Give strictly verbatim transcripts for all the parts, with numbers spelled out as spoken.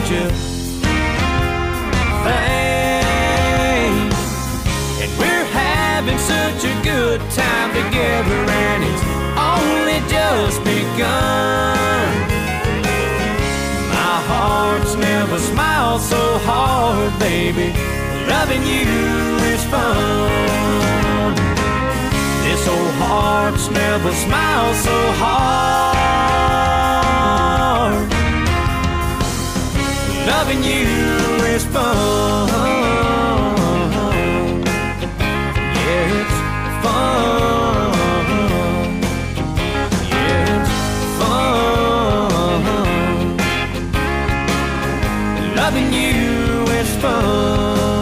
such a thing. And we're having such a good time together, and it's only just begun. My heart's never smiled so hard, baby. Loving you is fun. This old heart's never smiled so hard. Loving you is fun. Yeah, it's fun. Yeah, it's fun. Loving you is fun.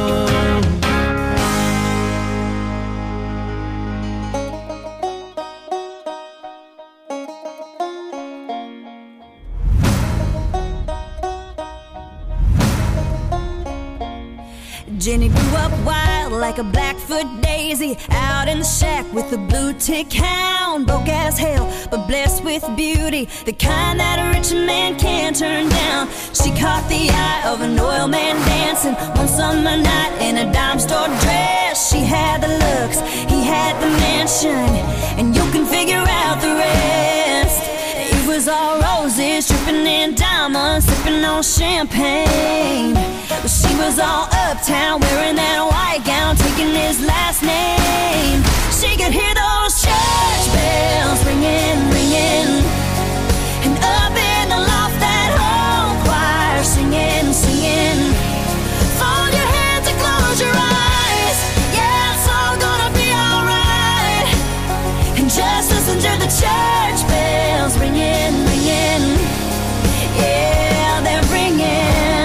Jenny grew up wild like a Blackfoot daisy, out in the shack with a blue tick hound. Broke as hell, but blessed with beauty, the kind that a rich man can't turn down. She caught the eye of an oil man dancing one summer night in a dime store dress. She had the looks, he had the mansion, and you can figure out the rest. It was all roses, dripping in diamonds, sipping on champagne. But she was all uptown, wearing that white gown, taking his last name. She could hear those church bells ringing, ringing, and up in the loft that whole choir singing, singing. Fold your hands and close your eyes, yeah, it's all gonna be alright. And just listen to the church bells ringing, ringing, yeah, they're ringing.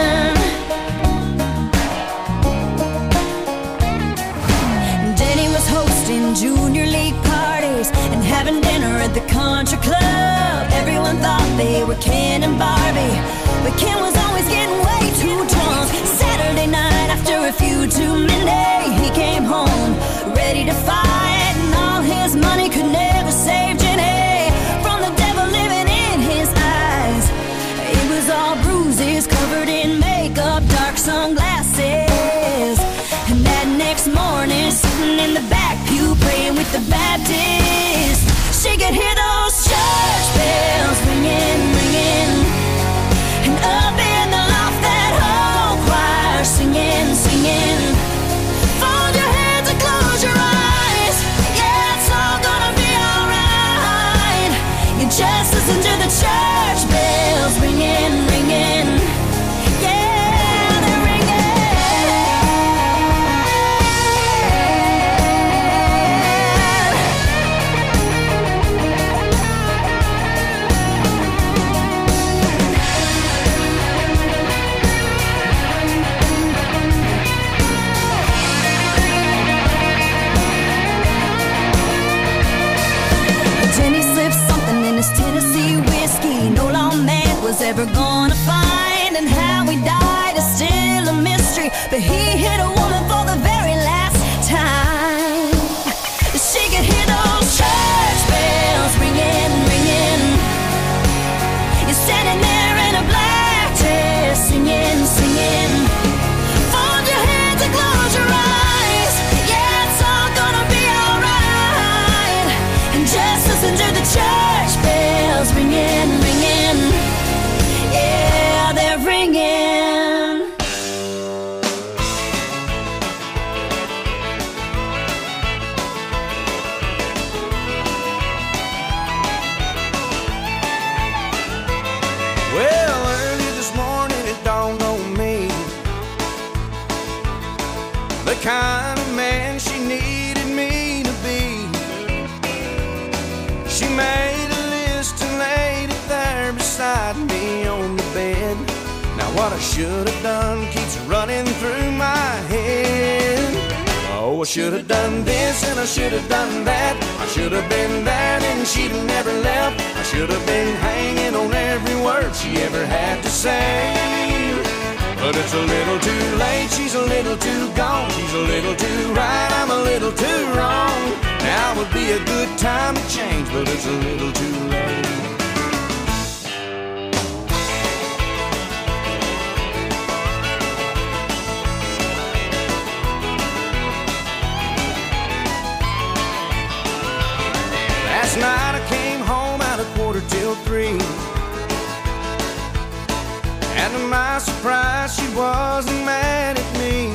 Junior league parties and having dinner at the country club. Everyone thought they were Ken and Barbie, but Ken was always getting way too drunk. Saturday night after a few too many, he came home ready to fight, and all his money could never save Jenny from the devil living in his eyes. It was all bruises, covered in makeup, dark sunglasses. And that next morning, sitting in the back pew, praying with the Baptists, she could hear those church bells ringing, ringing, and up in the loft that whole choir singing, singing. Fold your hands and close your eyes, yeah, it's all gonna be alright. You just listen to the church bells ringing, ringing, yeah, they're ringing. Tennessee whiskey no lawman was ever gonna find, and how he died is still a mystery, but he hit a woman for the very last time. She could hear those church bells ringing, ringing. You're standing there in a black dress, singing, singing. Fold your hands and close your eyes, yeah, it's all gonna be alright. And just listen to the church bells ringing, ringing, yeah, they're ringing. Well, early this morning it dawned on me, the kind of man she needed me to be. She made a list and laid it there beside me on the bed. Now what I should have done keeps running through my head. Oh, I should have done this and I should have done that. I should have been there and she'd have never left. I should have been hanging on every word she ever had to say. But it's a little too late, she's a little too gone. She's a little too right, I'm a little too wrong. Now would be a good time to change, but it's a little too late. oh three. And to my surprise, she wasn't mad at me.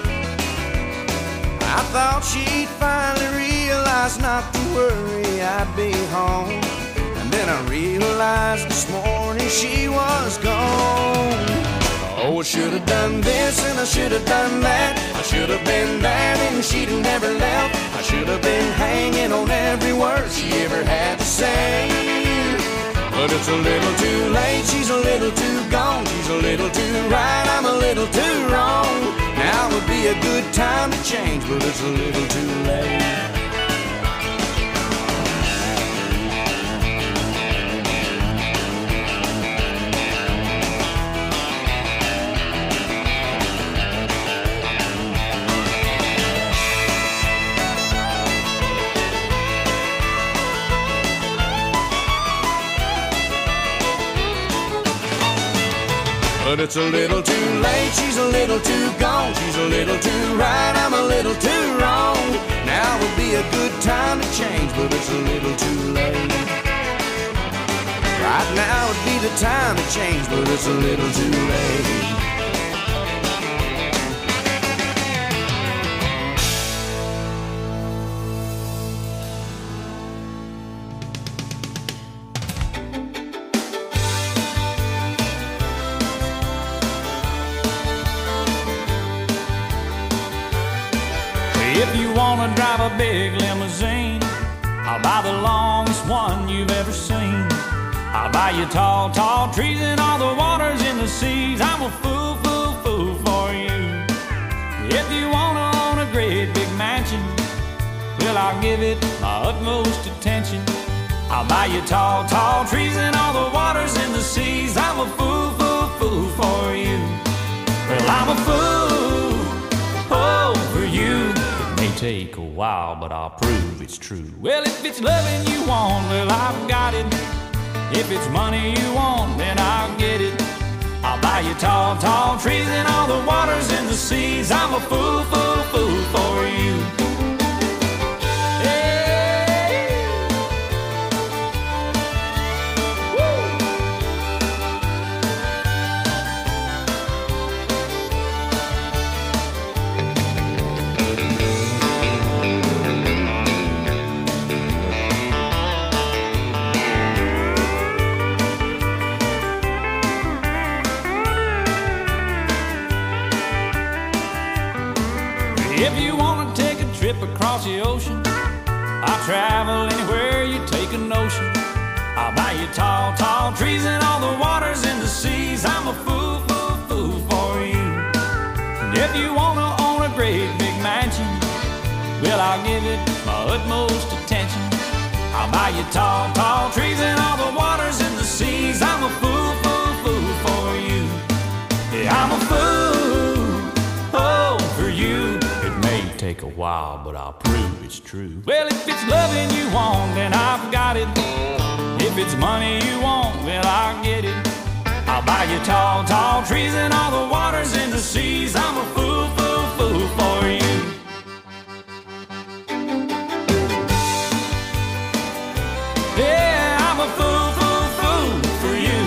I thought she'd finally realize not to worry, I'd be home. And then I realized this morning she was gone. Oh, I should have done this and I should have done that. I should have been there and she'd have never left. I should have been hanging on every word she ever had to say. But it's a little too late, she's a little too gone. She's a little too right, I'm a little too wrong. Now would be a good time to change, but it's a little too late. But it's a little too late, she's a little too gone. She's a little too right, I'm a little too wrong. Now would be a good time to change, but it's a little too late. Right now would be the time to change, but it's a little too late. If you wanna drive a big limousine, I'll buy the longest one you've ever seen. I'll buy you tall, tall trees and all the waters in the seas. I'm a fool, fool, fool for you. If you wanna own a great big mansion, well, I'll give it my utmost attention. I'll buy you tall, tall trees and all the waters in the seas. I'm a fool, fool, fool for you. Well, I'm a fool, oh, for you. May take a while, but I'll prove it's true. Well, if it's loving you want, well, I've got it. If it's money you want, then I'll get it. I'll buy you tall, tall trees and all the waters in the seas. I'm a fool, fool, fool for you. If you want to take a trip across the ocean, I'll travel anywhere you take a notion. I'll buy you tall, tall trees and all the waters in the seas. I'm a fool, fool, fool for you. And if you want to own a great big mansion, well, I'll give it my utmost attention. I'll buy you tall, tall trees and all the waters in the seas. I'm a fool, fool, fool for you. Yeah, I'm a fool, oh, for you. Take a while, but I'll prove it's true. Well, if it's loving you want, then I've got it. If it's money you want, well, I'll get it. I'll buy you tall, tall trees and all the waters in the seas. I'm a fool, fool, fool for you. Yeah, I'm a fool, fool, fool for you.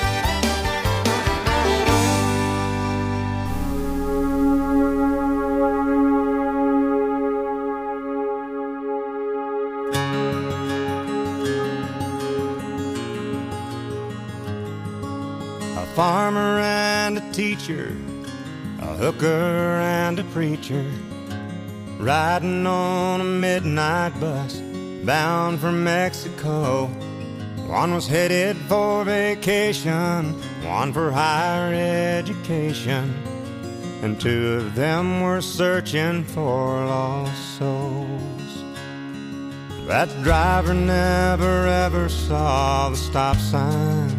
A farmer and a teacher, a hooker and a preacher, riding on a midnight bus bound for Mexico. One was headed for vacation, one for higher education, and two of them were searching for lost souls. That driver never ever saw the stop sign,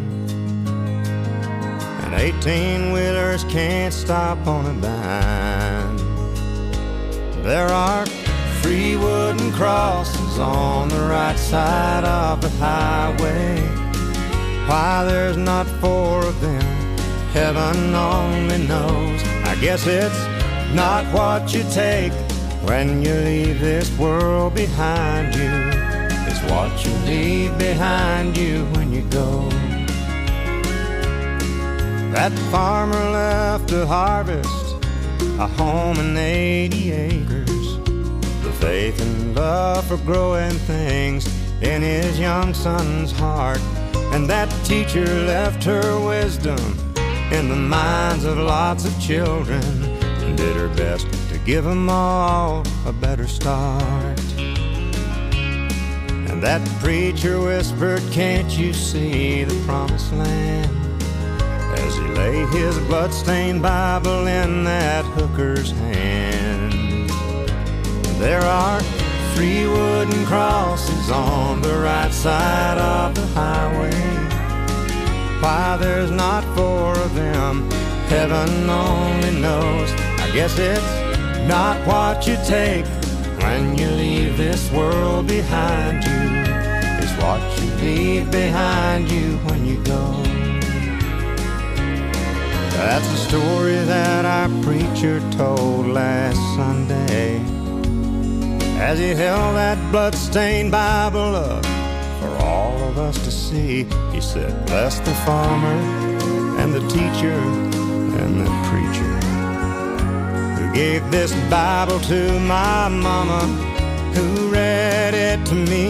and eighteen-wheelers can't stop on a dime. There are three wooden crosses on the right side of the highway. Why there's not four of them, heaven only knows. I guess it's not what you take when you leave this world behind you. It's what you leave behind you when you go. That farmer left to harvest a home and eighty acres, the faith and love for growing things in his young son's heart. And that teacher left her wisdom in the minds of lots of children and did her best to give them all a better start. And that preacher whispered, "Can't you see the promised land?" as he lay his bloodstained Bible in that hooker's hand. There are three wooden crosses on the right side of the highway. Why there's not four of them, heaven only knows. I guess it's not what you take when you leave this world behind you, it's what you leave behind you when you go. That's the story that our preacher told last Sunday as he held that blood-stained Bible up for all of us to see. He said, "Bless the farmer and the teacher and the preacher who gave this Bible to my mama, who read it to me."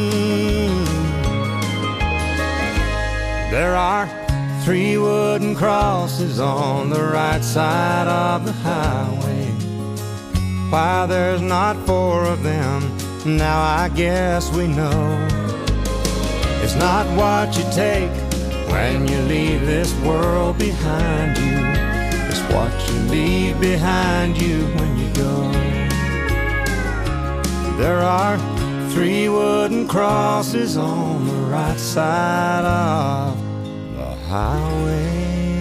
There are three wooden crosses on the right side of the highway. Why there's not four of them, now I guess we know. It's not what you take when you leave this world behind you, it's what you leave behind you when you go. There are three wooden crosses on the right side of the highway.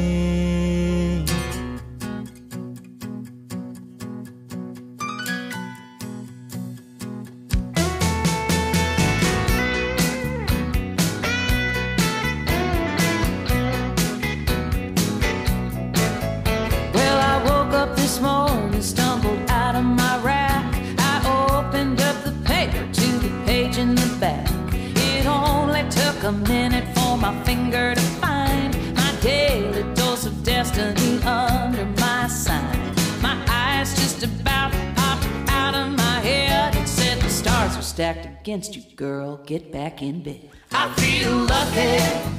A minute for my finger to find my daily dose of destiny under my sign. My eyes just about popped out of my head and said the stars are stacked against you, girl, get back in bed. I feel lucky,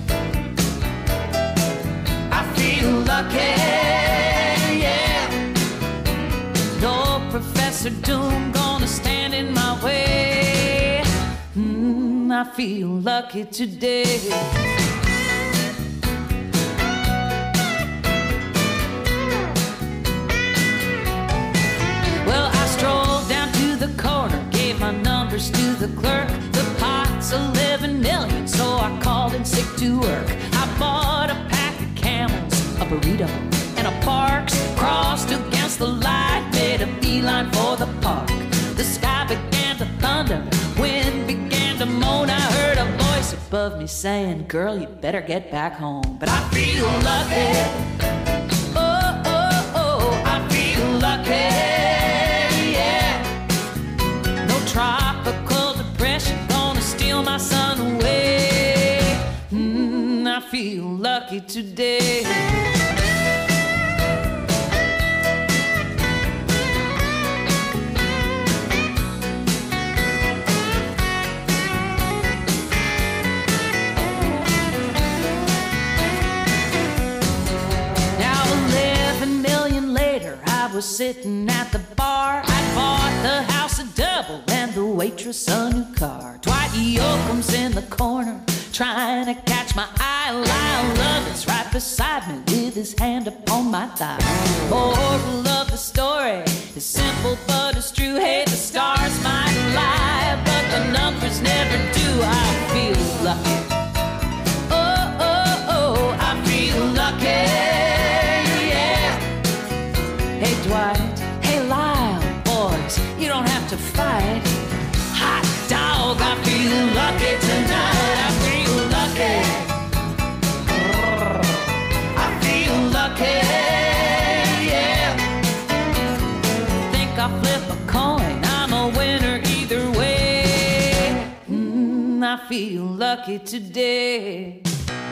I feel lucky, yeah. No Professor Doom gonna stand in my way. mm, I feel lucky today. Well, I strolled down to the corner, gave my numbers to the clerk. The pot's eleven million, so I called in sick to work. I bought a pack of Camels, a burrito, and a Parks. Crossed against the light, made a beeline for the park. The sky began to thunder, wind began to moan. I heard a voice above me saying, girl, you better get back home. But I feel lucky, oh, oh, oh, I feel lucky, yeah. No tropical depression gonna steal my sun away. mm, I feel lucky today. I was sitting at the bar. I bought the house a double and the waitress a new car. Dwight Yoakam's in the corner trying to catch my eye. Lyle Lovett's right beside me with his hand upon my thigh. Moral of the story is simple but it's true. Hey, the stars might lie, but the numbers never do. I feel lucky, oh, oh, oh, I feel lucky. Hey Dwight, hey Lyle, boys, you don't have to fight. Hot dog, I feel lucky tonight. I feel lucky. I feel lucky, yeah. Think I'll flip a coin, I'm a winner either way. Mm, I feel lucky today.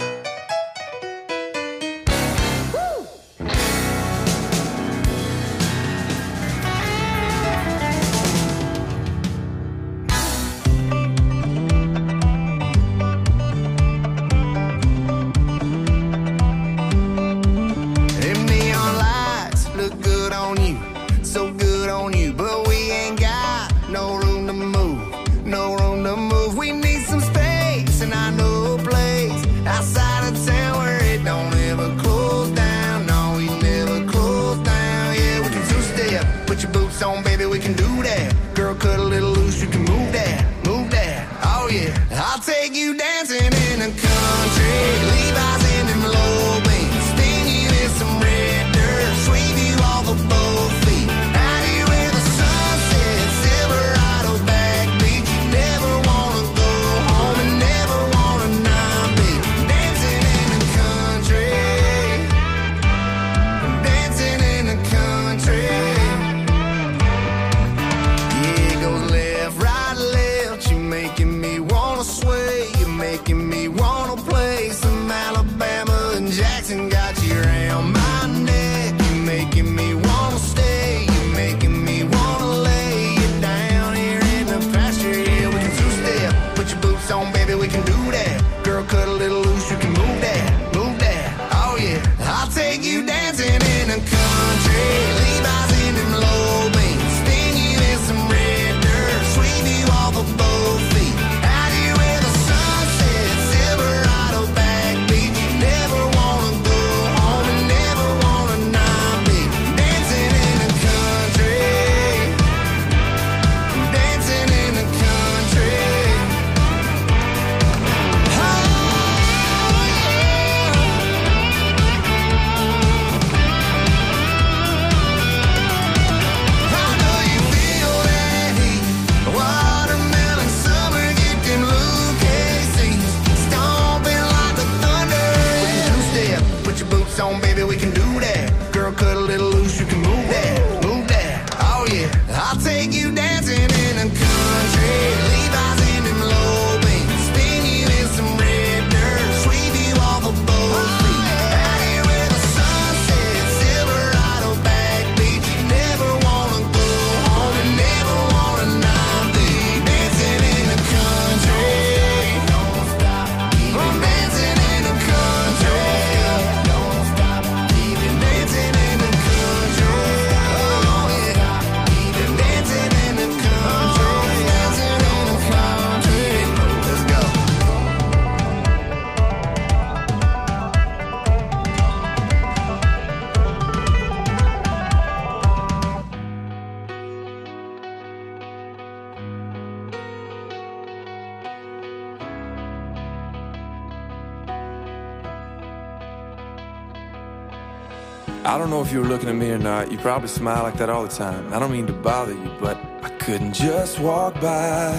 I don't know if you were looking at me or not. You probably smile like that all the time. I don't mean to bother you, but I couldn't just walk by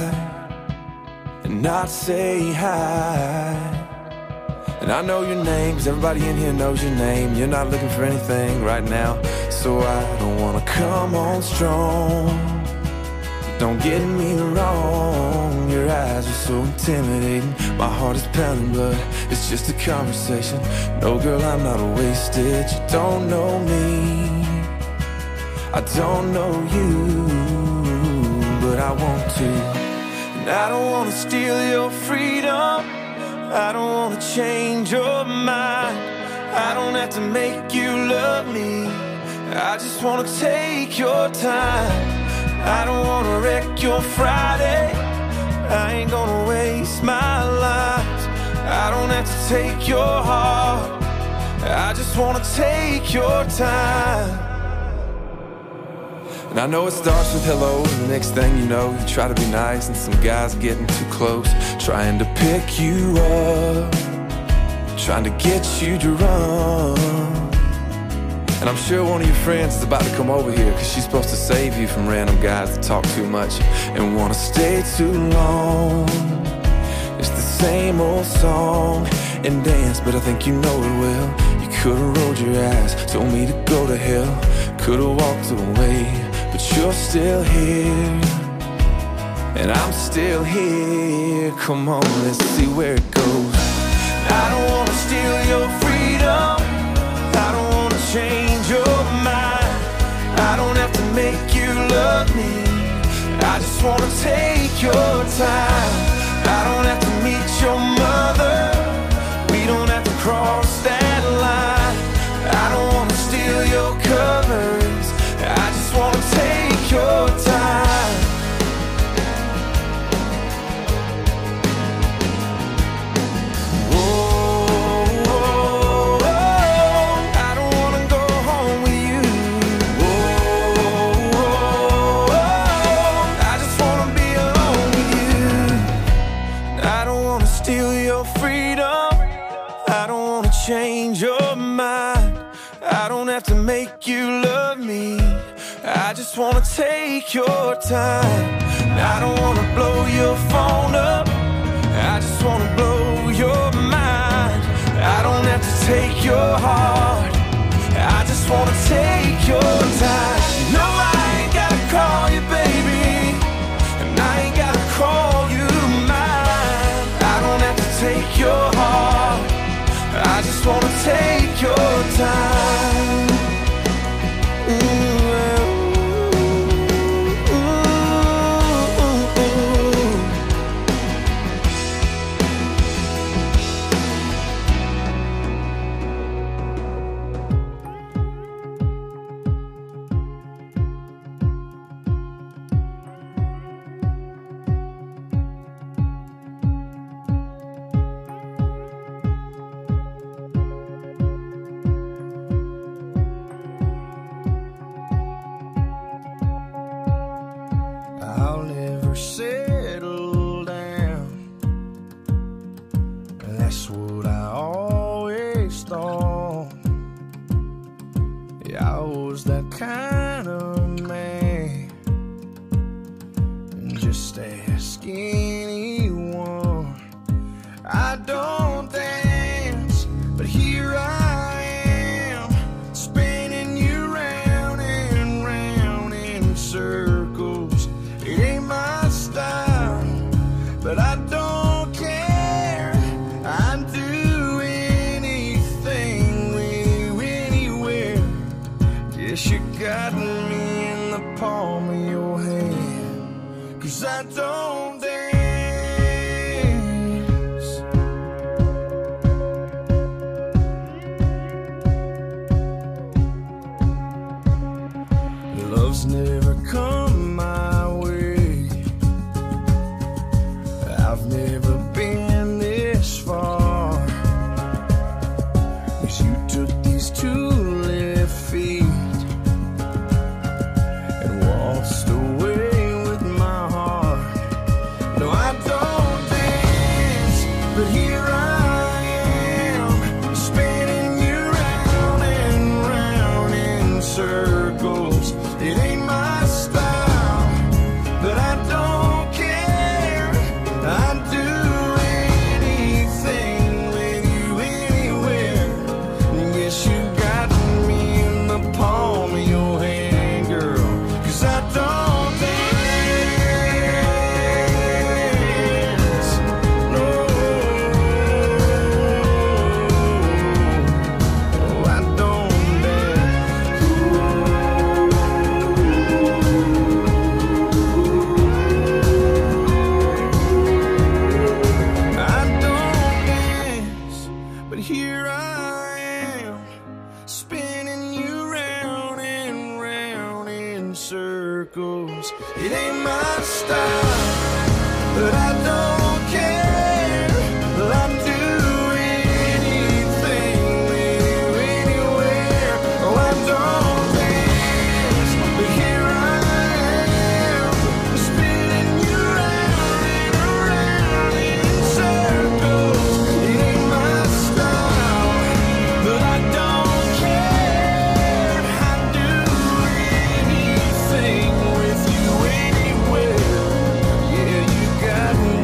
and not say hi. And I know your name, 'cause everybody in here knows your name. You're not looking for anything right now, so I don't wanna come on strong. Don't get me wrong, your eyes are so intimidating. My heart is pounding, but it's just a conversation. No, girl, I'm not wasted. You don't know me, I don't know you, but I want to. And I don't wanna steal your freedom, I don't wanna change your mind. I don't have to make you love me, I just wanna take your time. I don't wanna wreck your Friday, I ain't gonna waste my life. I don't have to take your heart, I just wanna take your time. And I know it starts with hello, and the next thing you know, you try to be nice, and some guy's getting too close, trying to pick you up, trying to get you to run. And I'm sure one of your friends is about to come over here, 'cause she's supposed to save you from random guys that talk too much and wanna stay too long. It's the same old song and dance, but I think you know it well. You could've rolled your eyes, told me to go to hell, could've walked away, but you're still here. and I'm still here. Come on, let's see where it goes. I don't wanna steal your freedom, I don't wanna change your mind, I don't have to make you love me, I just wanna take your time. I don't have to meet your mother, we don't have to cross that line. I don't wanna steal your covers, I just wanna take your time. Whoa, whoa, whoa, I don't wanna go home with you. Whoa, whoa, whoa, I just wanna be alone with you. I don't wanna steal your freedom, I don't wanna change your mind, I don't have to make you love me, I just wanna take your time. I don't wanna blow your phone up, I just wanna blow your mind. I don't have to take your heart, I just wanna take your time. No, I ain't gotta call you baby, and I ain't gotta call you mine. I don't have to take your heart, I just wanna take your time. Ooh. I'll never settle down, that's what I always thought. Yeah, I was that kind of man, just ask anyone. I don't dance, but here I am, spinning you round and round in circles. It ain't my style, but I don't care. I'd do anything with you anywhere. Guess you got me in the palm of your hand, 'cause I don't dance. Love's never come my way, I've never been this far, 'cause you took these two left feet and waltzed away with my heart. No, I don't dance, but here I am, spinning you round and round in circles. It ain't my style, but I don't care. I'd do anything with you anywhere. Guess you got me in the palm of your hand, girl, 'cause I don't dance. No, I don't dance. I don't dance, but here I am, spinning you round and round in circles. It ain't my style, but I don't care. I'd do anything with you anywhere. Oh, I don't dance, but here I am, spinning you round and round in circles. It ain't my style, but I don't care. I'd do anything with you anywhere. Yeah, you got me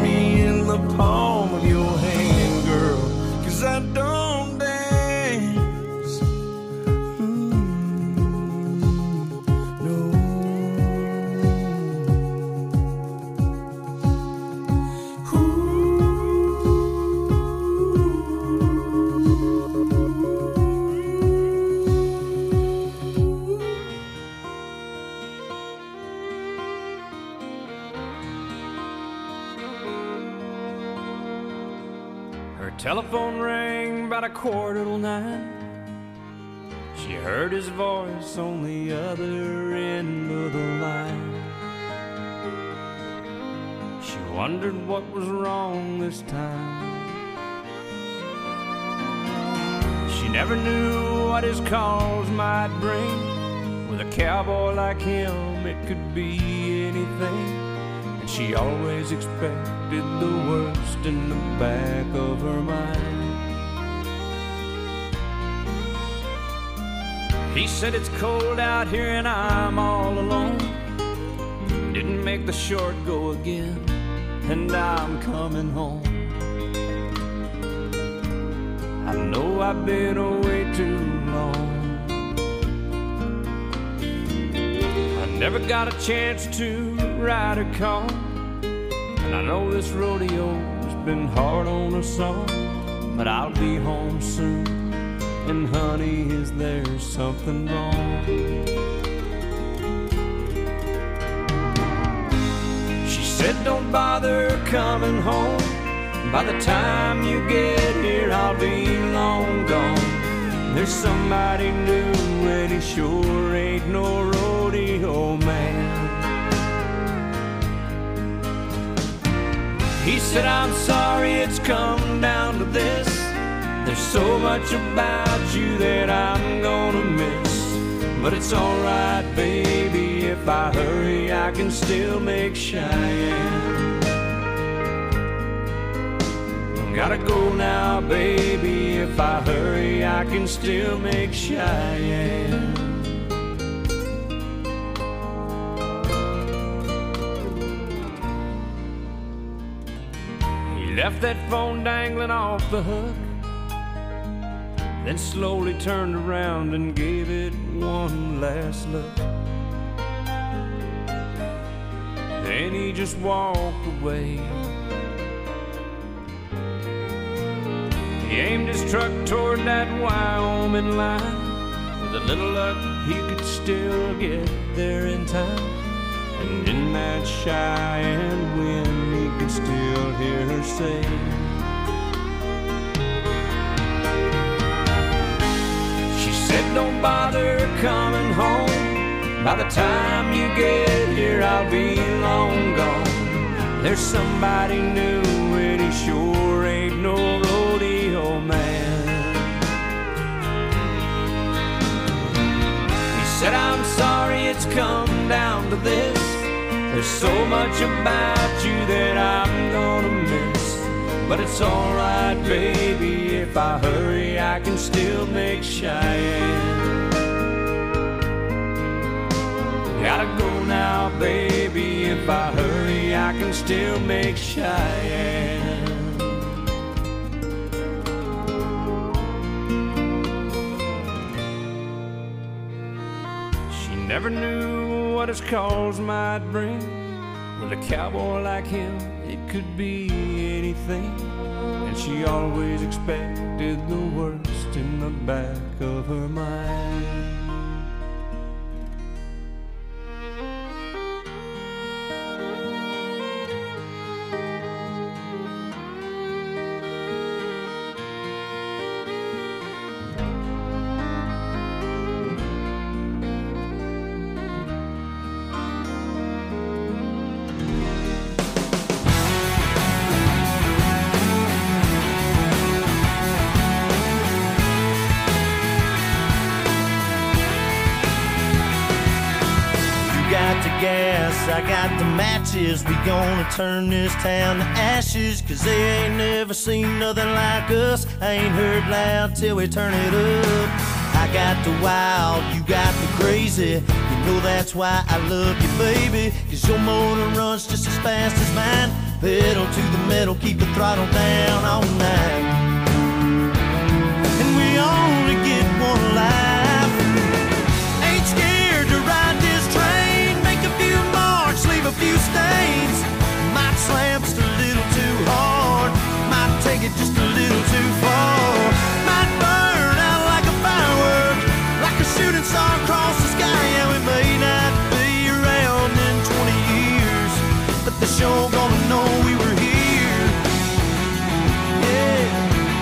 Telephone rang about a quarter till nine. She heard his voice on the other end of the line. She wondered what was wrong this time. She never knew what his calls might bring. With a cowboy like him, it could be anything. And she always expected the worst in the back of her mind. He said it's cold out here and I'm all alone. Didn't make the short go again, and I'm coming home. I know I've been away too long. I never got a chance to ride a car, and I know this rodeo's been hard on us all. But I'll be home soon, and honey, is there something wrong? She said don't bother coming home. By the time you get here, I'll be long gone. There's somebody new, and he sure ain't no rodeo man. He said, I'm sorry it's come down to this. There's so much about you that I'm gonna miss. But it's alright, baby, if I hurry, I can still make Cheyenne. Gotta go now, baby, if I hurry, I can still make Cheyenne. He left that phone dangling off the hook, then slowly turned around and gave it one last look. Then he just walked away. He aimed his truck toward that Wyoming line. With a little luck, he could still get there in time. And in that Cheyenne wind, he could still hear her say, she said, don't bother coming home. By the time you get here, I'll be long gone. There's somebody new, and he sure ain't no rodeo man. He said, I'm sorry it's come down to this. There's so much about you that I'm gonna miss. But it's alright, baby, if I hurry, I can still make Cheyenne. Gotta go now, baby, if I hurry, I can still make Cheyenne. She never knew what his calls might bring. With a cowboy like him, it could be anything. And she always expected the worst in the back of her mind. I got the matches, we gonna turn this town to ashes. Cause they ain't never seen nothing like us. I ain't heard loud till we turn it up. I got the wild, you got the crazy. You know that's why I love you, baby. Cause your motor runs just as fast as mine. Pedal to the metal, keep the throttle down all night. And we only get one life. Ain't scared to ride this train. Make a few marks, leave a few stains. Might slam just a little too hard. Might take it just a little too far. Might burn out like a firework, like a shooting star across the sky. Yeah, we may not be around in twenty years, but they're sure gonna know we were here. Yeah.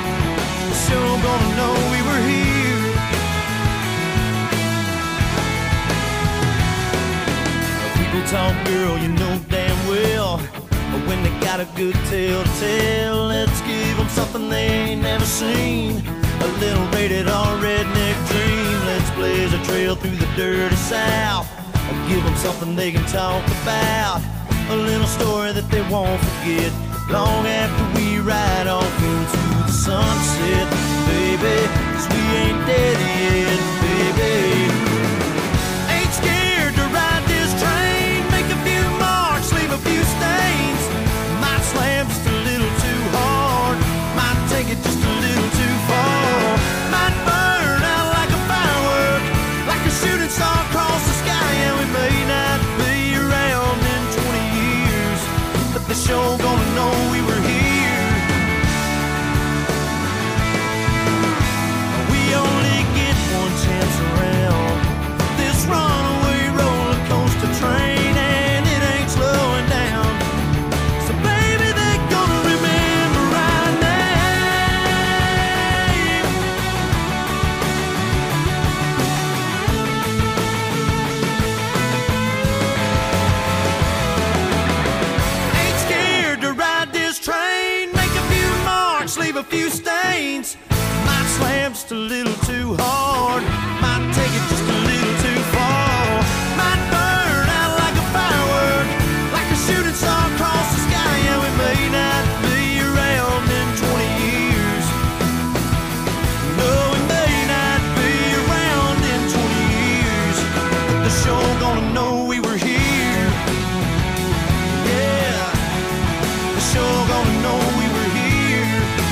talk, girl, you know damn well. But when they got a good tale to tell, let's give them something they ain't never seen. A little rated R redneck dream. Let's blaze a trail through the dirty South and give them something they can talk about. A little story that they won't forget long after we ride off into the sunset, baby. 'Cause we ain't dead yet, baby. Ain't scared to ride this train. Make a few marks, leave a few stains. Might slam just a little too hard. Might take it just a little too far. Might burn out like a firework, like a shooting star across the sky. And we may not be around in twenty years, but they sure gonna know we were here. We only get one chance around this runaway roller coaster train, and it ain't slowing down. So baby, they're gonna remember our name. Ain't scared to ride this train. Make a few marks, leave a few stains. Might slam just a little too hard. Might take it just a little too far. Might burn out like a firework, like a shooting star across the sky. And we may not be around in twenty years. No, we may not be around in twenty years, but they're sure gonna know we were here. Yeah, they're sure gonna know we were here.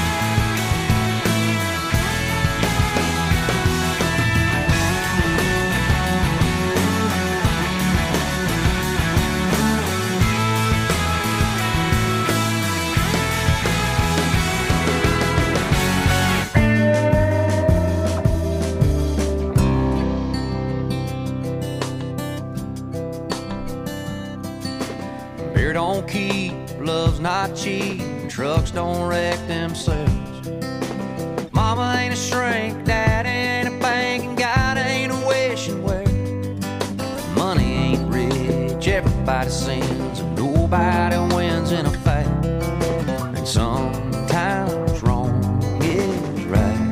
Beer don't keep, love's not cheap, trucks don't wreck themselves. Mama ain't a shrink, dad ain't a bank, and God ain't a wishing well. Money ain't rich, everybody sins, and nobody wins in a fight. And sometimes wrong is right.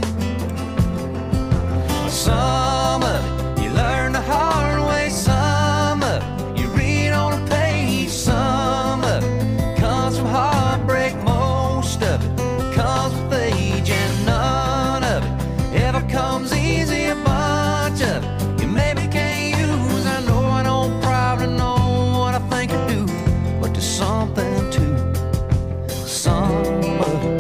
Some of it you learn the hard way, some of it you read on a page, some of it comes from heartbreak, most of it comes with age, and none of it ever comes easy. A bunch of it you maybe can't use. I know I don't probably know what I think I do, but there's something to some of it.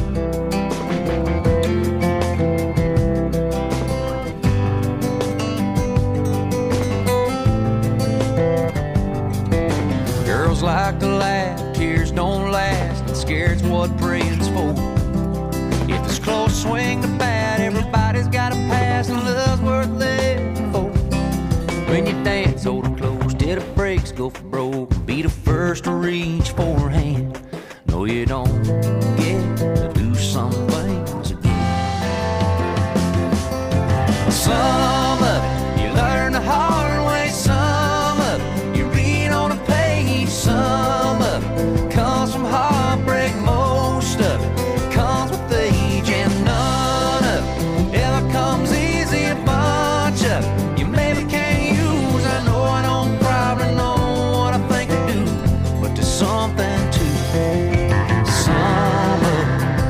Girls like to laugh, tears don't last, and scared's what praying's for. If it's close, swing the bat, everybody's got a pass, and love's worth living for. When you dance, hold it close, till the brakes go for broke, be the first to reach for a hand. No, you don't get to do some things again. Some of it you learn the hard way, some of it you read on a page, some of it comes from heartbreak, most of it comes with age, and none of it ever comes easy. A bunch of it you maybe can't use. I know I don't probably know what I think I do, but there's something to some of it.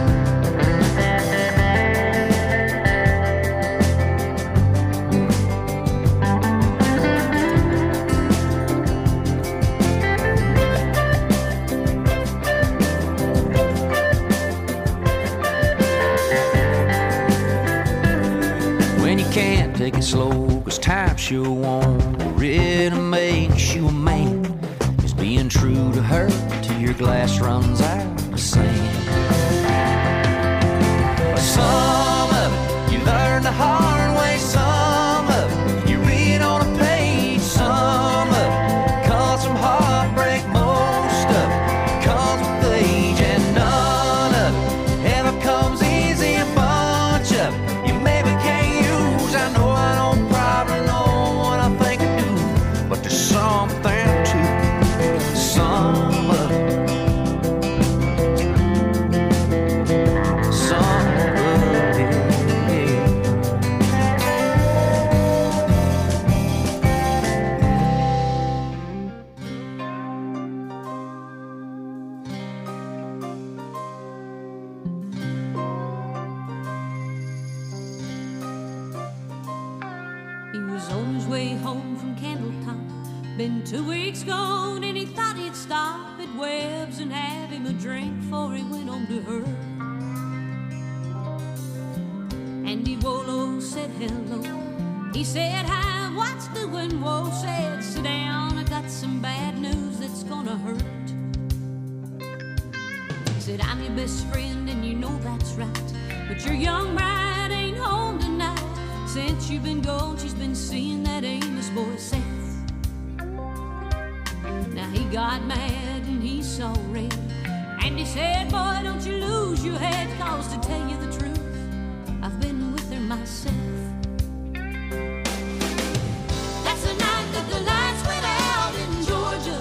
When you can't take it slow, 'cause time sure won't really makes you a man. Is being true to her till your glass runs out of sand. Some of it you learn the hard way, some of it you read on a page, some of it comes from heartbreak, most of it comes with age, and none of it ever comes easy. A bunch of it you maybe can't use. I know I don't probably know what I think I do, but there's something way home from Candletop. Been two weeks gone and he thought he'd stop at Webb's and have him a drink before he went on to her. Andy Wolo said hello. He said hi, what's doing? Whoa, said sit down, I got some bad news that's gonna hurt. He said I'm your best friend and you know that's right, but your young bride ain't home tonight. Since you've been gone, she's been seeing that Amos boy Seth. Now he got mad and he saw red, and he said, boy, don't you lose your head, cause to tell you the truth, I've been with her myself. That's the night that the lights went out in Georgia.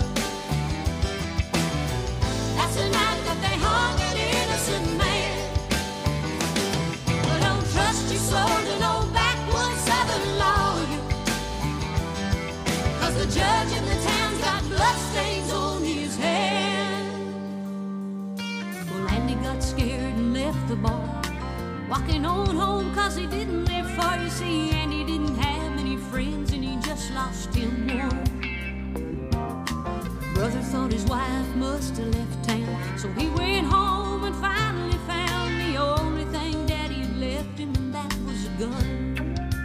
That's the night that they hung an innocent man. Well, don't trust your soul to no backwoods southern lawyer, cause the judge in the town's got bloodstains on his hand. Well, Andy got scared and left the bar, walking on home cause he didn't live far. You see, Andy didn't have many friends and he just lost him one. Brother thought his wife must have left town, so he went home and finally found the only thing Daddy had left him, and that was a gun.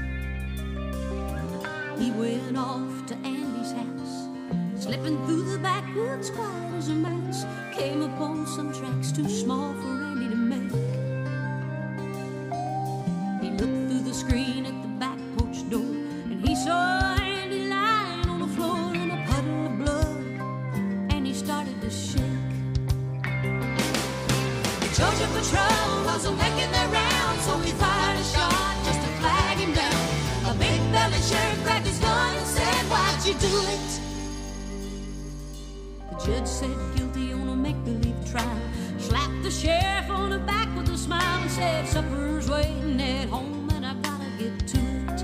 He went off to Andy's house, slipping through the backwoods quiet as a mouse. Came upon some tracks too small for Andy to make. He looked through the screen at the back porch door, and he saw Andy lying on the floor in a puddle of blood, and he started to shake. The Georgia Patrol wasn't making their round, so he fired a shot just to flag him down. A big-bellied sheriff grabbed his gun and said, why'd you do it? The judge said guilty on a make-believe trial, slapped the sheriff on the back with a smile and said, supper's waiting at home and I gotta get to it.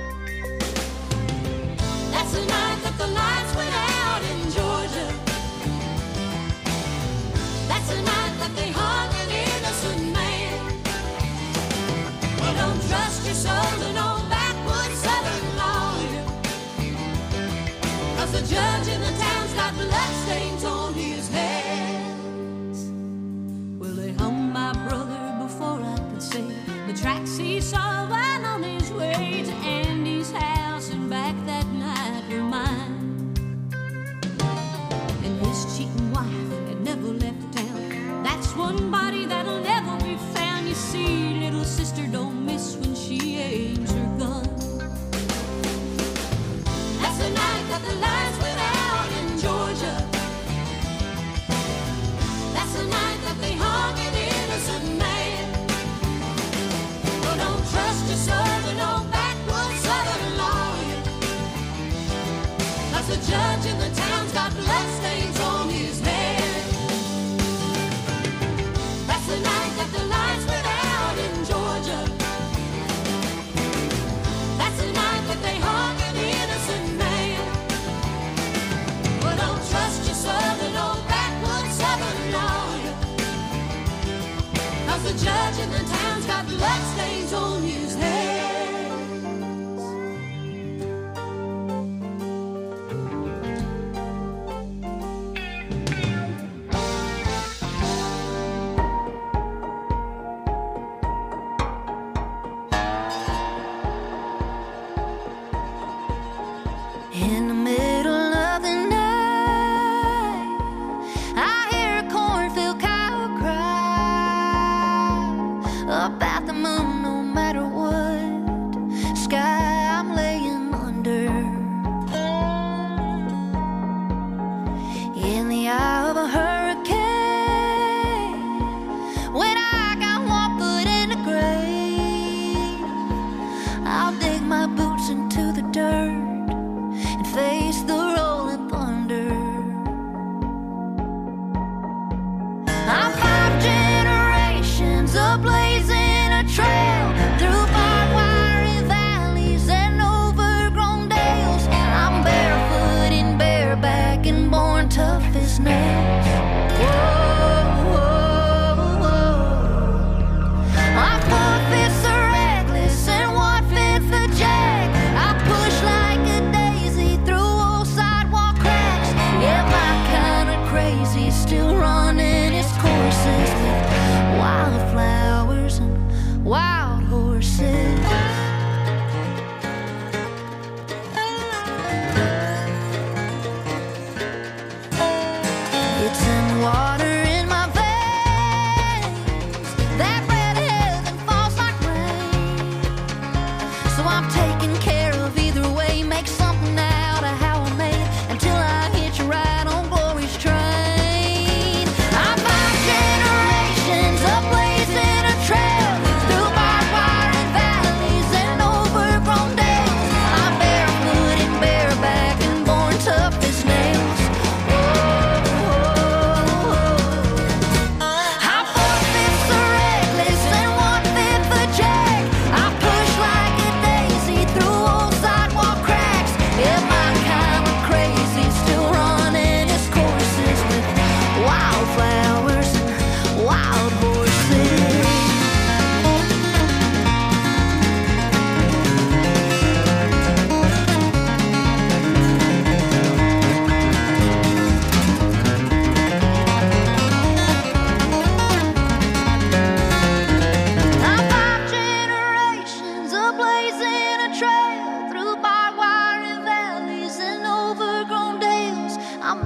That's the night that the lights went out in Georgia. That's the night that they hung an innocent man. Well, don't trust your soul to no backwoods southern lawyer, cause the judge in the town's got bloodstains on his hands. Well, they hung my brother before I could say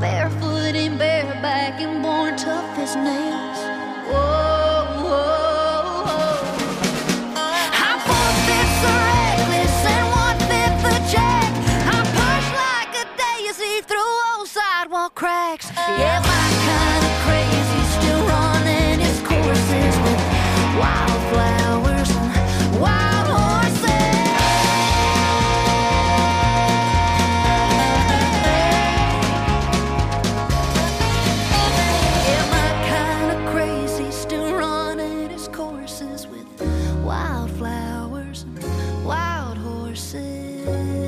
barefoot and bareback and born tough as nails. Whoa, whoa, whoa. I'm four-fifths the reckless and one-fifth the jack. I'm pushed like a daisy through old sidewalk cracks. Yeah, my kind of crazy still running its courses with wildflowers and wild horses. Yeah, my kind of crazy still running its courses with wildflowers and wild horses.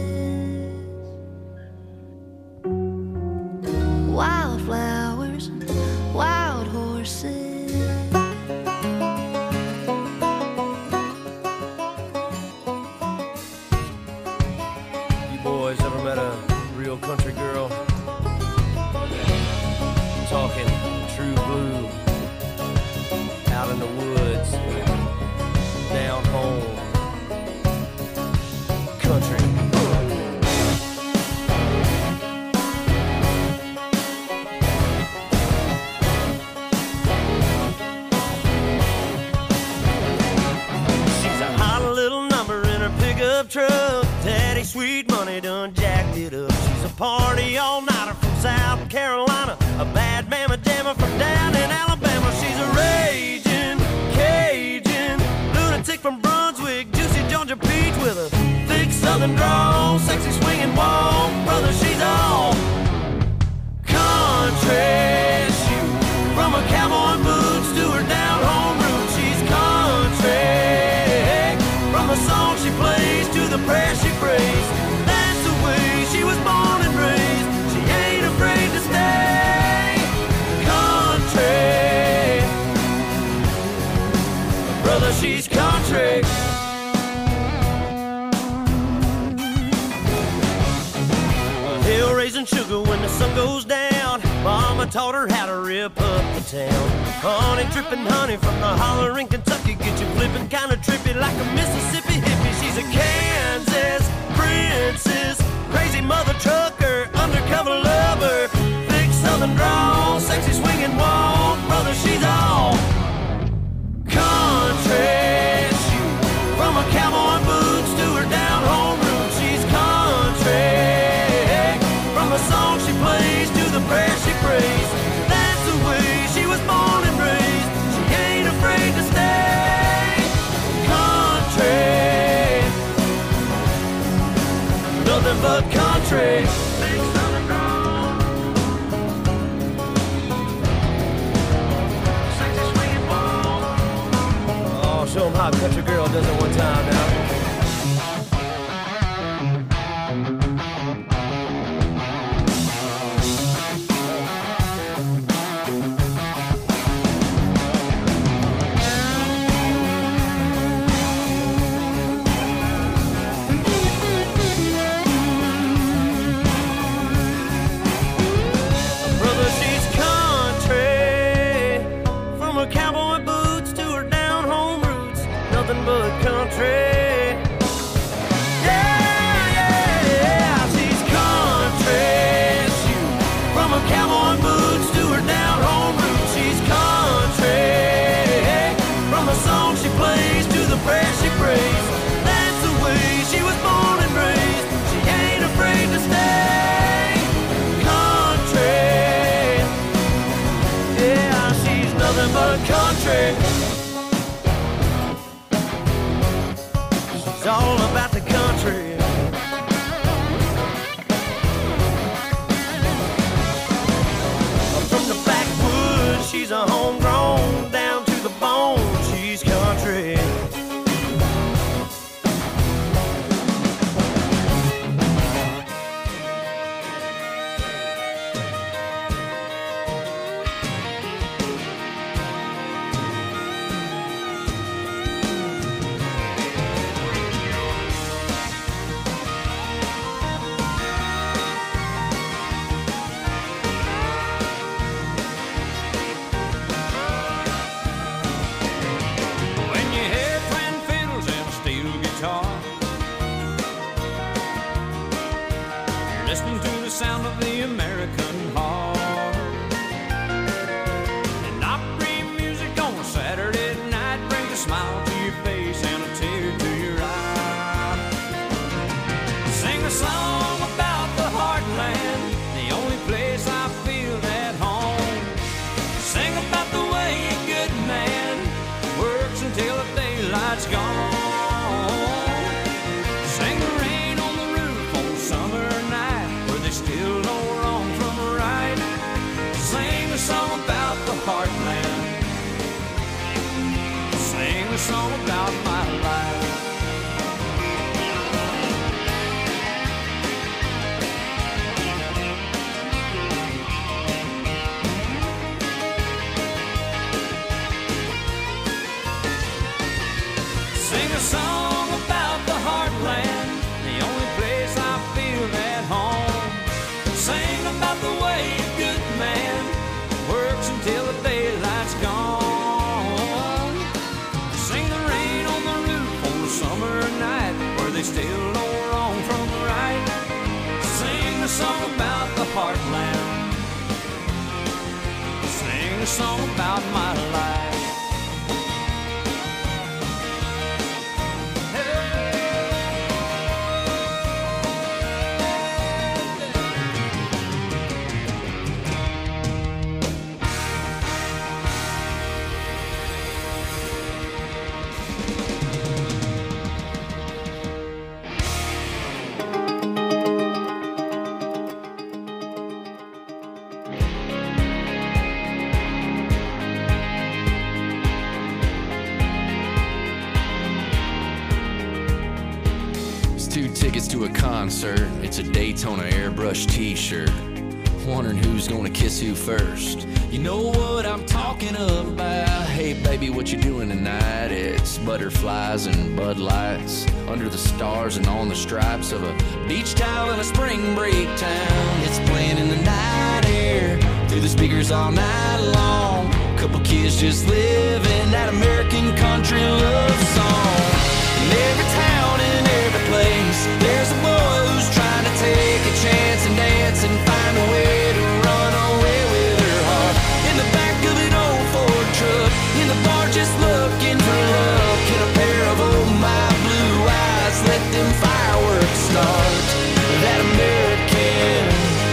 Wildflowers and wild horses. You boys ever met a real country girl? Talking true blue, out in the woods, down home, country. She's a hot little number in her pickup truck. Daddy sweet money done jacked it up. She's a party all-nighter from South Carolina, a bad mama jammer from down in Alabama. She's a raging Cajun lunatic from Brunswick, juicy Georgia peach with a thick southern drawl, sexy swinging walk. Brother, she's all country. Shoot, from her cowboy boots to her down home roots, she's country. From the song she plays to the prayer she prays, that's the way she was born and raised. She ain't afraid to stay country. Brother, she's country. Hill raising sugar when the sun goes down. Mama taught her how to rip up the town. Honey dripping honey from the holler in Kentucky, get you flipping kinda trippy like a Mississippi hippie. She's a Kansas princess, crazy mother trucker, undercover lover, thick southern drawl, sexy swinging walk. Brother, she's all country. Shoot, from her cowboy boots to her down home roots, she's country. From the song she plays to the prayer she prays, that's the way she was born and raised. She ain't afraid to stay country. Nothing but country. Big southern drawl, sexy swinging ball. Oh, show 'em how a country girl does it one time now. Brother, she's country. From her cowboy boots to her down home roots, nothing but country. Yeah, yeah, yeah, she's country. Shoot, from her cowboy boots to her down home roots, she's country. From the song she plays to the prayer she prays, that's the way she was born and raised. She ain't afraid to stay country. Yeah, she's nothing but country. She's all about the country. From the backwoods, she's a homegrown, down to the bone, she's country. Listening to the sound of the American heart. song about the heartland, the only place I feel at home. Sing about the way a good man works until the daylight's gone. Sing the rain on the roof on a summer night where they still know wrong from right. Sing a song about the heartland. Sing a song about my life. Sing a song about the heartland, the only place I feel at home. Sing about the way a good man works until the daylight's gone. Sing the rain on the roof on a summer night where they still know wrong from right. Sing a song about the heartland. Sing a song about my life. Tickets to a concert, it's a Daytona airbrush t-shirt. Wondering who's gonna kiss who first. You know what I'm talking about. Hey baby, what you doing tonight? It's butterflies and Bud Lights under the stars and on the stripes of a beach towel in a spring break town. It's playing in the night air through the speakers all night long. Couple kids just living that American country love song. In every town, in every place, there's a boy who's trying to take a chance and dance and find a way to run away with her heart. In the back of an old Ford truck, in the bar just looking for love. Can a pair of oh my blue eyes let them fireworks start? That American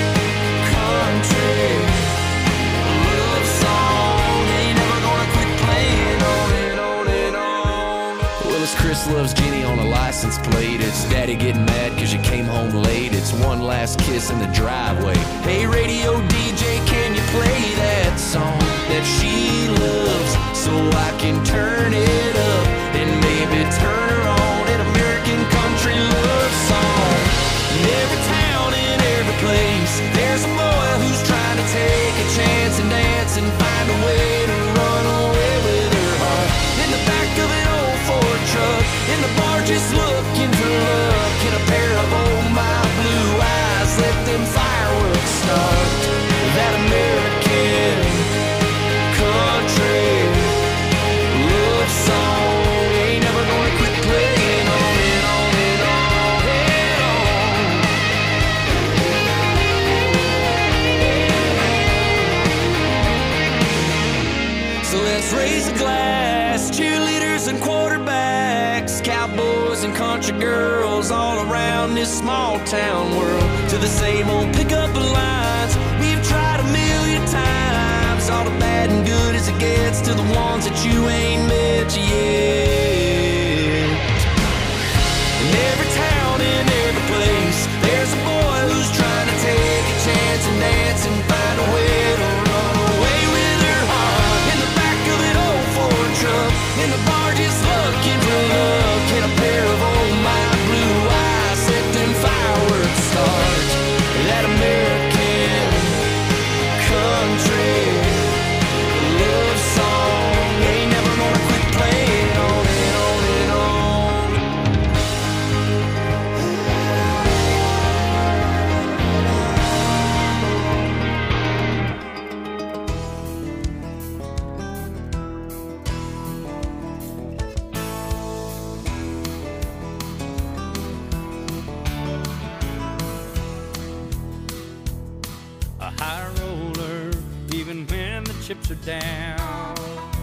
country love song ain't never gonna quit playing on and on and on. Well, it's Chris Loves Jenny on a license plate. It's Daddy getting mad cause you came home late. It's one last kiss in the driveway. Hey radio D J, can you play that song that she loves so I can turn it up and maybe turn her on? An American country love song. In every town, in every place, there's a boy who's trying to take a chance and dance and find a way to run away with her heart. In the back of an old Ford truck, in the bar just looking for love. Can a pair of oh my blue eyes let them fireworks start? That American country love song ain't never gonna quit playing on and on and on and on. So let's raise a glass, cheerleaders and quarterbacks, cowboys and country girls all around this small town world. To the same old pickup lines we've tried a million times. All the bad and good as it gets to the ones that you ain't met yet. In every town, in every place, there's a boy who's trying to take a chance and dance and find a way to run away with her heart. In the back of an old Ford truck, in the bar just looking for love. Can a pair of oh my blue eyes let them fireworks start? That American country love song ain't never gonna quit playing on and on and on. A high roller, even when the chips are down.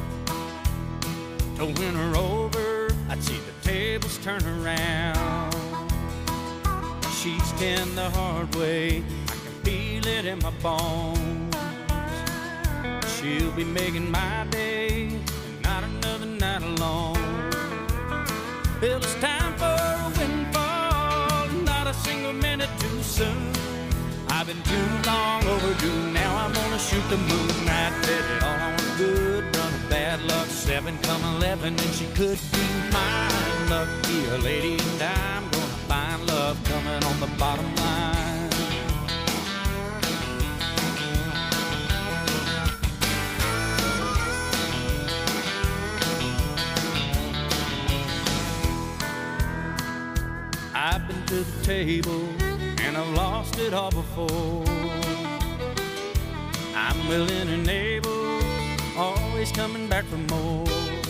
To win her over, I'd see the tables turn around. she's ten the hard way. I can feel it in my bones. She'll be making my day, and not another night alone. Well, it's time for a windfall, not a single minute too soon. I've been too long overdue, now I'm gonna shoot the moon. I bet it all on a good run of bad luck. Seven come eleven, and she could be mine. Lucky a lady, and I'm gonna find love coming on the bottom line. I've been to the table, and I've lost it all before. I'm willing and able, always coming back for more.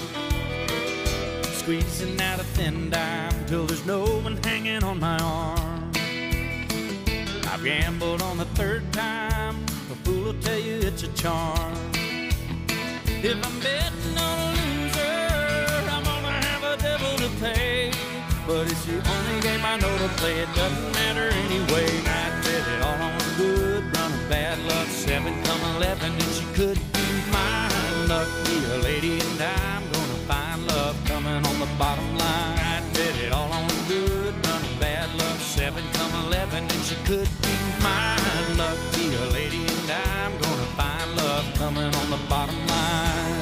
Squeezing out a thin dime till there's no one hanging on my arm. I've gambled on the third time, a fool will tell you it's a charm. If I'm betting on a loser, I'm gonna have a devil to pay. But it's the only game I know to play, it doesn't matter anyway. I bet it all on a good run of bad luck. Seven come eleven, and she could be mine. Lucky a lady, and I'm gonna find love coming on the bottom line. I bet it all on a good run of bad luck. Seven come eleven, and she could be mine. Lucky a lady, and I'm gonna find love coming on the bottom line.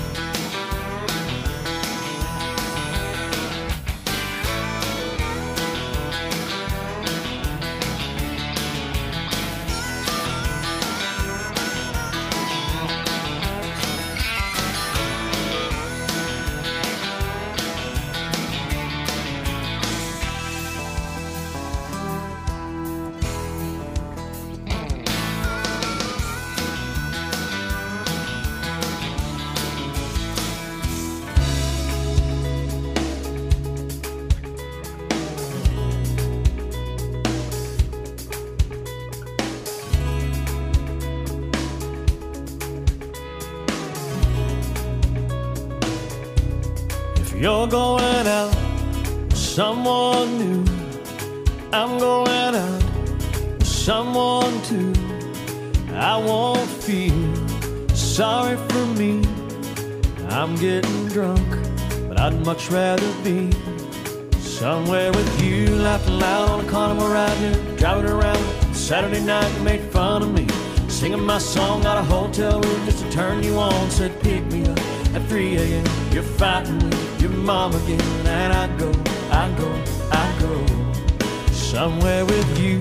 You're going out with someone new. I'm going out with someone too. I won't feel sorry for me. I'm getting drunk, but I'd much rather be somewhere with you, laughing loud on a carnival ride here, driving around Saturday night. You made fun of me, singing my song out of a hotel room just to turn you on. Said pick me up at three a.m. You're fighting with your mom again, and I go, I go, I go somewhere with you.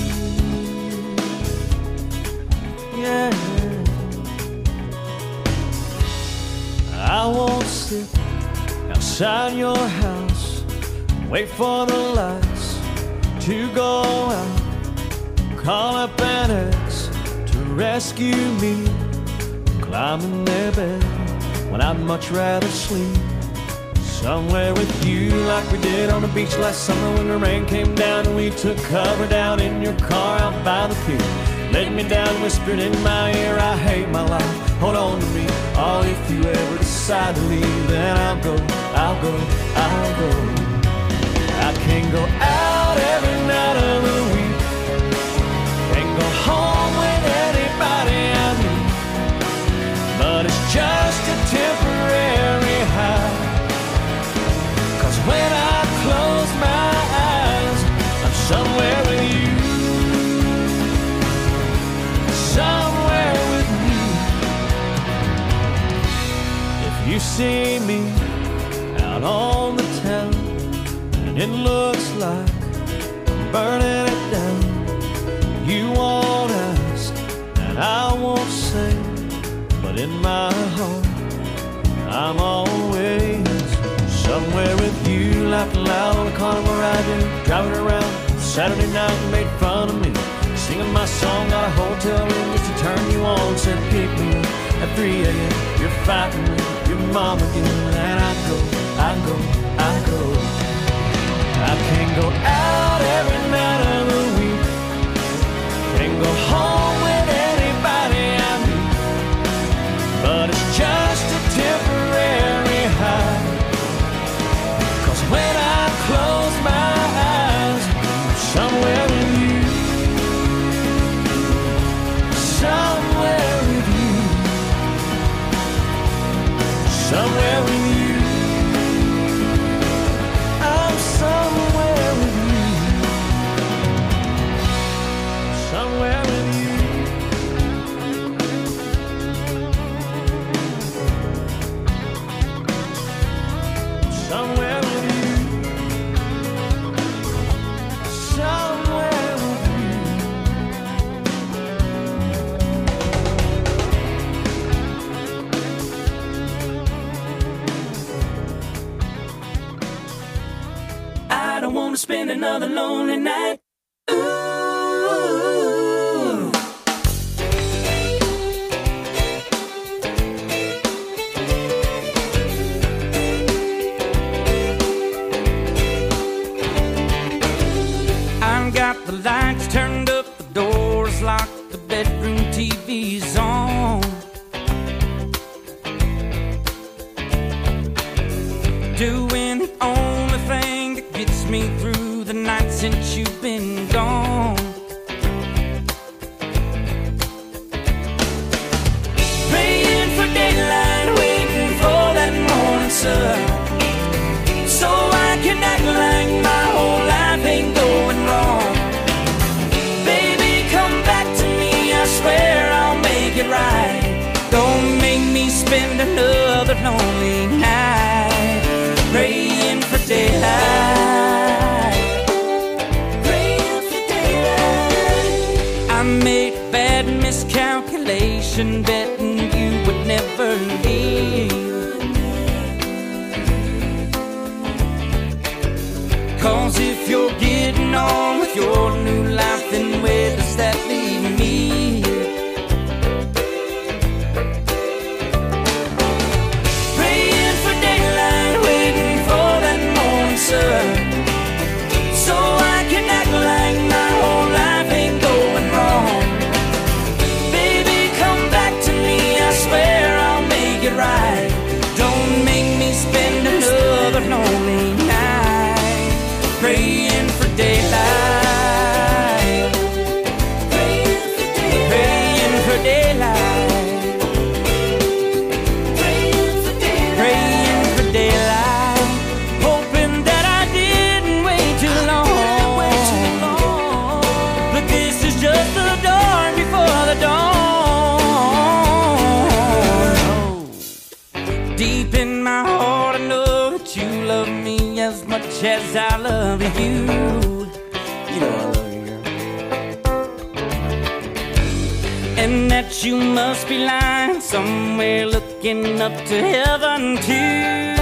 Yeah, I won't sit outside your house, wait for the lights to go out, call up an ex to rescue me, climb in their bed when I'd much rather sleep somewhere with you, like we did on the beach last summer when the rain came down and we took cover down in your car out by the pier. Laid me down, whispered in my ear, I hate my life, hold on to me. Oh, if you ever decide to leave, then I'll go, I'll go, I'll go. I can't go out every night of the week, can't go home with anybody I meet, but it's just a temporary high. Cause when I close my eyes, I'm somewhere with you, somewhere with you. If you see me out on the town and it looks like I'm burning it down, you won't ask and I won't say, but in my heart I'm always somewhere with you, laughing loud on a carnival ride, driving around Saturday night. You made fun of me, singing my song out of a hotel room just to turn you on. Said pick me up at three a.m. You're fighting with your mom again, and I go, I go, I go. I can't go out every night of the week, can't go home with anybody I meet, but it's just a temporary high. Cause when I close my eyes, somewhere another lonely night. Ooh. I've got the lights turned up, the doors locked, the bedroom T V's on. Doing the only thing that gets me through the night since you've been gone. Praying for daylight, waiting for that morning sun, so I can act like my whole life ain't going wrong. Baby, come back to me, I swear I'll make it right. Don't make me spend another lonely night praying for daylight, praying for daylight. I made a bad miscalculation, betting you would never leave. 'Cause if you're getting on with your new life, then where does that leave me? So I can act like my whole life ain't going wrong. Baby, come back to me, I swear I'll make it right. Don't make me spend another lonely night praying for daylight, praying for daylight, praying for daylight, praying for daylight, praying for daylight. Just the dawn before the dawn. Deep in my heart I know that you love me as much as I love you. You know I love you, girl. And that you must be lying somewhere looking up to heaven too.